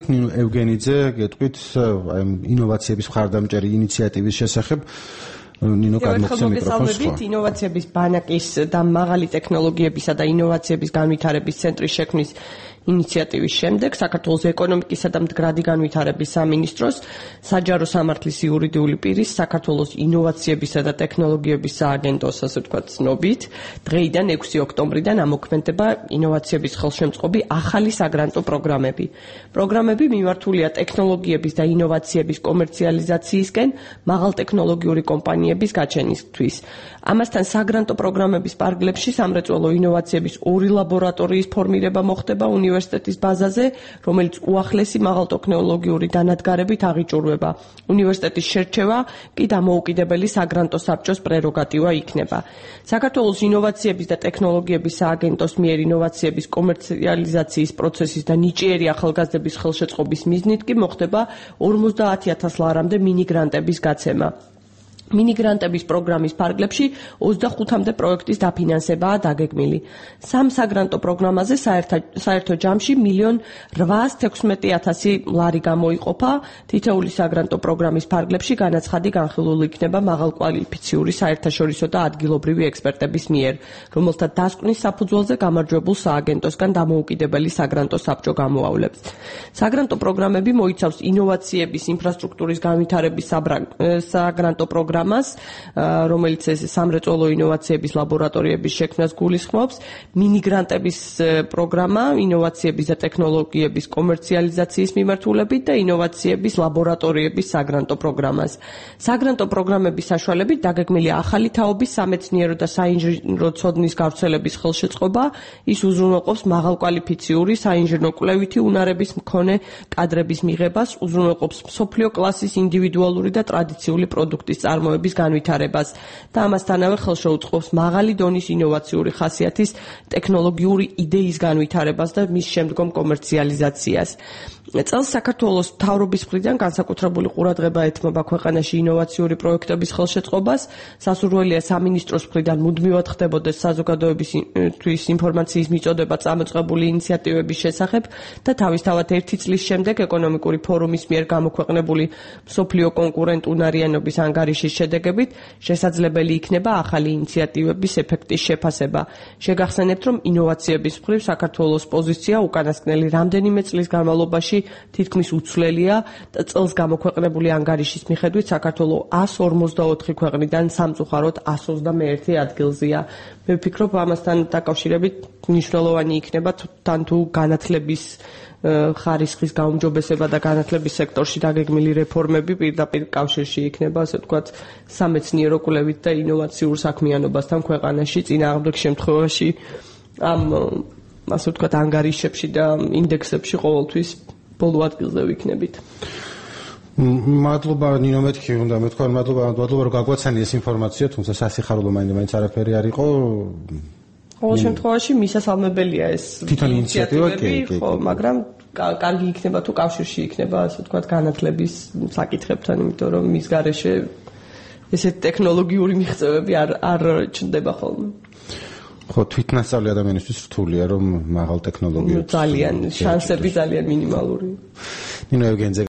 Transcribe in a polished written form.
ნინო ევგენიძე გეტყვით აი ინოვაციების მხარდამჭერი ინიციატივის შესახებ ნინო გადმოგცემ მიკროფონს. ინოვაციების ბანაკის და მაღალი ტექნოლოგიებისა და ინოვაციების განვითარების ცენტრის შექმნის ინიციატივის შემდეგ საქართველოს ეკონომიკისა და მდგრადი განვითარების სამინისტროს საჯარო სამართლის იურიდიული პირის საქართველოს ინოვაციებისა და ტექნოლოგიების სააგენტოს ასე ვთქვათ ცნობით დღეიდან 6 ოქტომბრიდან ამოქმედება ინოვაციების ხელშემწყობი ახალი საგრანტო პროგრამები. პროგრამები მიმართულია ტექნოლოგიების და ინოვაციების კომერციალიზაციისკენ მაღალტექნოლოგიური კომპანიების გაჩენისთვის. ამასთან საგრანტო პროგრამების პარკლებში სამრეწველო ინოვაციების 2 ლაბორატორიის ფორმირება მოხდება უნივერსიტეტის ბაზაზე, რომელიც უახლესი მაღალტექნოლოგიური დანადგარებით აღიჭურვება. უნივერსიტეტის შერჩევა კი დამოუკიდებელი საგრანტო საბჭოს პრეროგატივა იქნება. საქართველოს ინოვაციების და ტექნოლოგიების სააგენტოს მიერ ინოვაციების კომერციალიზაციის პროცესის და ნიჭიერი ახალგაზრდების ხელშეწყობის მიზნით კი მოხდება 50,000 ლარამდე მინიგრანტების გაცემა. მინიგრანტების პროგრამის ფარგლებში 25-მდე პროექტის დაფინანსებაა დაგეგმილი. 3 საგრანტო პროგრამაზე საერთო ჯამში 1,816,000 ლარი გამოიყოფა. თითოეული საგრანტო პროგრამის ფარგლებში განაცხადი განხილული იქნება მაღალკვალიფიციური საერთაშორისო და ადგილობრივი ექსპერტების მიერ, რომელთა დასკვნის საფუძველზე გამარჯვებულ სააგენტოსგან დამოუკიდებელი საგრანტო საბჭო გამოავლებს. საგრანტო პროგრამები მოიცავს ინოვაციების ინფრასტრუქტურის განვითარების საგრანტო პროგრამას, რომელიც სამრეწველო ინოვაციების ლაბორატორიების შექმნას გულისხმობს, მინიგრანტების პროგრამა, ინოვაციების და ტექნოლოგიების კომერციალიზაციის მიმართულებით და ინოვაციების ლაბორატორიების საგრანტო პროგრამას. საგრანტო პროგრამების საშუალებით დაგეგმილია ახალი თაობის სამეცნიერო და საინჟინრო ცოდნის გავრცელების ხელშეწყობა, ის უზრუნველყოფს მაღალკვალიფიციური საინჟინრო-კვლევითი უნარების მქონე კადრების მიღებას, უზრუნველყოფს მსოფლიო კლასის ინდივიდუალური და ტრადიციული პროდუქტის წარმოების განვითარებას და ამასთანავე ხელშეუწყობს მაღალი დონის ინოვაციური ხასიათის ტექნოლოგიური იდეის განვითარებას და მის შემდგომ კომერციალიზაციას. წელს საქართველოს მთავრობის მხრიდან განსაკუთრებული ყურადღება ეთმობა ქვეყანაში ინოვაციური პროექტების ხელშეწყობას. სასურველია სამინისტროს მხრიდან მუდმივად ხდებოდეს საზოგადოებისთვის ინფორმაციის მიწოდება წამოწყებული ინიციატივების შესახებ და თავისთავად 1 წლის შემდეგ ეკონომიკური ფორუმის მიერ გამოქვეყნებული მსოფლიო კონკურენტუნარიანობის ანგარიშის შედეგებით შესაძლებელი იქნება ახალი ინიციატივების ეფექტის შეფასება. შეგახსენებთ, რომ ინოვაციების მხრივ საქართველოს პოზიცია უკანასკნელი რამდენიმე წლის განმავლობაში თითქმის უცვლელია და წელს გამოქვეყნებული ანგარიშის მიხედვით საქართველოს 154 ქვეყნიდან სამწუხაროდ 121 ადგილზეა. მე ვფიქრობ, ამასთან დაკავშირებით მნიშვნელოვანი იქნება თან თუ განათლების ხარისხის გაუმჯობესება და განათლების სექტორში დაგეგმილი რეფორმები პირდაპირ კავშირში იქნება, ასე ვთქვათ, სამეცნიერო კვლევით და ინოვაციურ საქმიანობასთან ქვეყანაში. წინააღმდეგ შემთხვევაში ამ ასე ვთქვათ ანგარიშებში და ინდექსებში ყოველთვის ბოლო ადგილზე ვიქნებით. მადლობა ნინო მეთქი უნდა მეთქვა, მადლობა რომ გაგვაცანი ეს ინფორმაცია, თუმცა სასიხარულო მაინც არაფერი არ იყო. ყოველ შემთხვევაში მისასალმებელია ეს ინიციატივები, ხო, მაგრამ კარგი იქნება თუ კავშირში იქნება, ასე ვთქვათ, განათლების საკითხებთან, იმიტომ რომ მის გარეშე ესეთ ტექნოლოგიური მიღწევები არ ჩნდება ხოლმე. ხო, თვითნასწავლი ადამიანისთვის რთულია, რომ მაღალ ტექნოლოგიებს ძალიან შანსები ძალიან მინიმალური. ნინო ევგენიძე